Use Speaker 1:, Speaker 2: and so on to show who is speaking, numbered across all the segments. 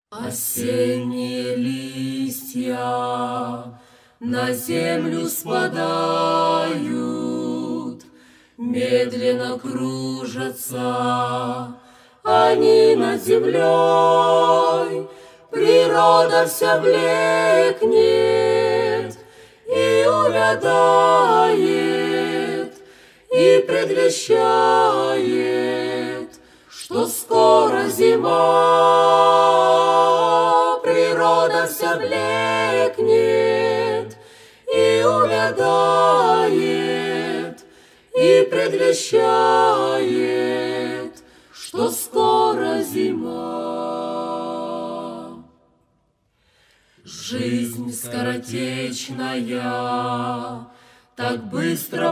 Speaker 1: Осенние листья на землю спадают, медленно кружатся они над землей. Природа вся блекнет и увядает, и предвещает, что скоро зима. Природа вся блекнет и увядает, и предвещает, что скоро зима. Жизнь скоротечная так быстро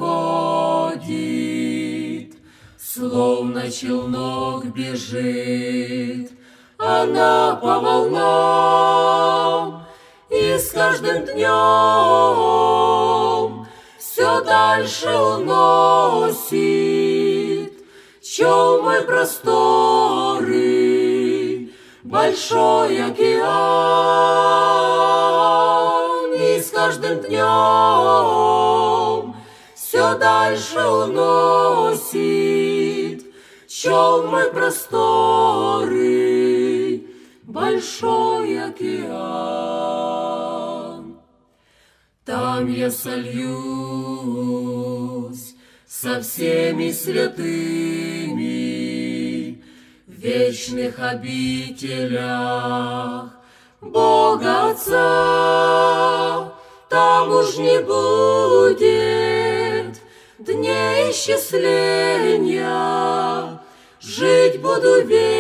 Speaker 1: проходит, словно челнок бежит она по волнам, и с каждым днем все дальше уносит челмой просторы большой океан. И с каждым днем все дальше уносит челмой просторы большой океан. Там я сольюсь со всеми святыми в вечных обителях Бога Отца. Там уж не будет дней исчисления, жить буду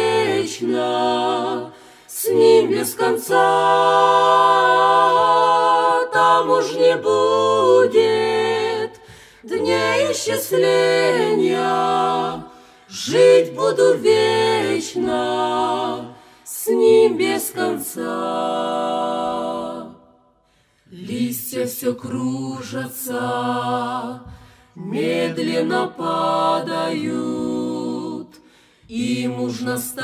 Speaker 1: вечно с Ним без конца. Там уж не будет дней исчисления, жить буду вечно с Ним без конца. Листья все кружатся, медленно падают, им уж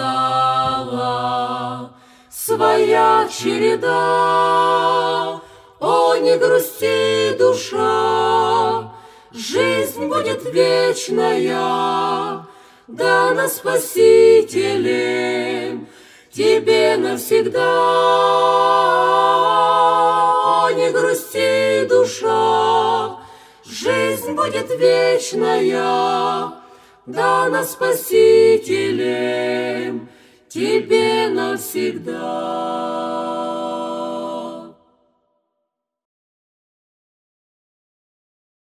Speaker 1: настала своя череда. О, не грусти, душа, жизнь будет вечная, дана Спасителем тебе навсегда. О, не грусти, душа, жизнь будет вечная, дана Спасителем тебе навсегда.